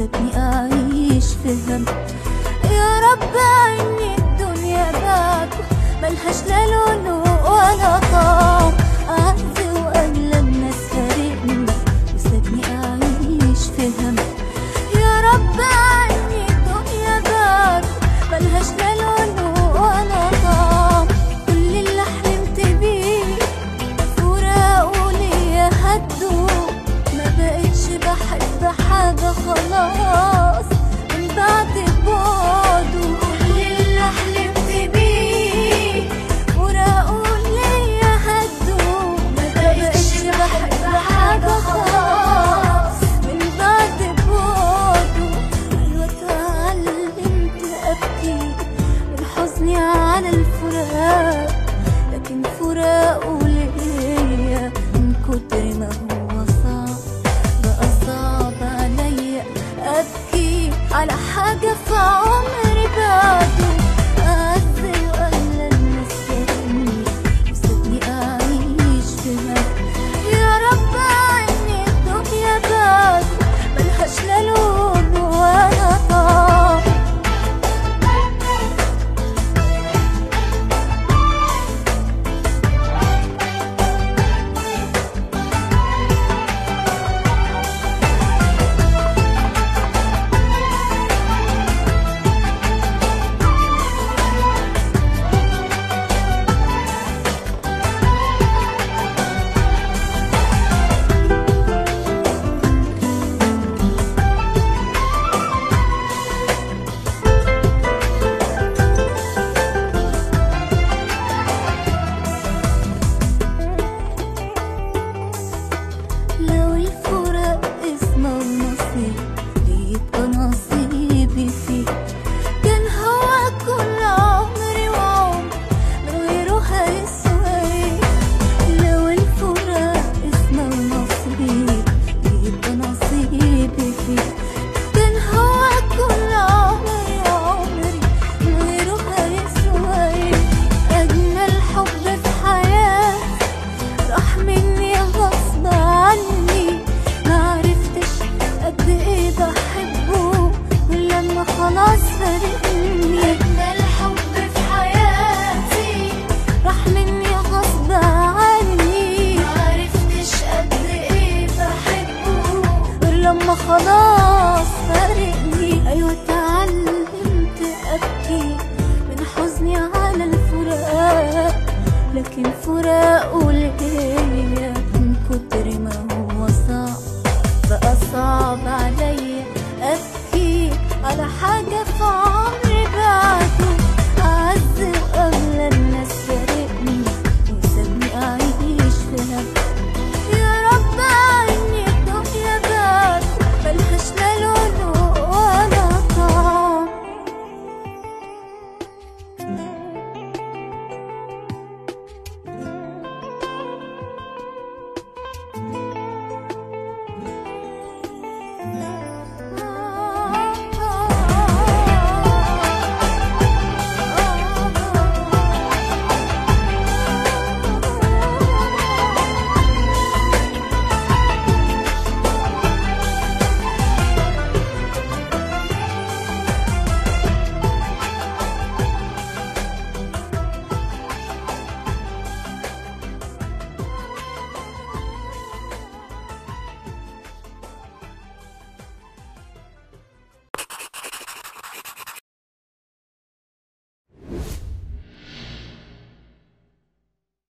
وسابني أعيش في هم. يا رب عيني الدنيا بعده ملهاش لا لون ولا طعم، أعز وأغلى الناس فارقني وسابني أعيش في هم. يا رب عيني الدنيا بعده ملهاش لا لون ولا طعم، كل اللي حلمت بيه فراقه ليا هدوء، ما بقتش بحب حاجة خلاص من بعد بعده. كل اللي حلمت بيه فراقه ليا هدوء، ما بقتش بحب حاجة خلاص من بعد بعده. أيوة اتعلمت أبكي من حزني على الفراق، لكن فراقه ليا من كتر ما هو صعب بقى صعب عليا أبكي على حاجة في عمري بعده. أعز وأغلى الناس فارقني وسابني أعيش في هم. يا رب عيني الدنيا بعده ملهاش لا لون ولا طعم. لو الفراق اسمه نصيب يبقى نصيبي فيه، كان هو كل عمري وعمر من غيره هيسوى ايه. لو الفراق اسمه نصيب يبقى نصيبي فيه، كان هو كل عمري من غيره هيسوى ايه. أجمل حب في حياتي راح مني غصب عني، معرفتش قد ايه بحبه ولما خلاص فارقني. أجمل حب في حياتي راح مني غصب عني، معرفتش قد ايه بحبه ولما خلاص فارقني. أيوة اتعلمت أبكي من حزني على الفراق، لكن فراقه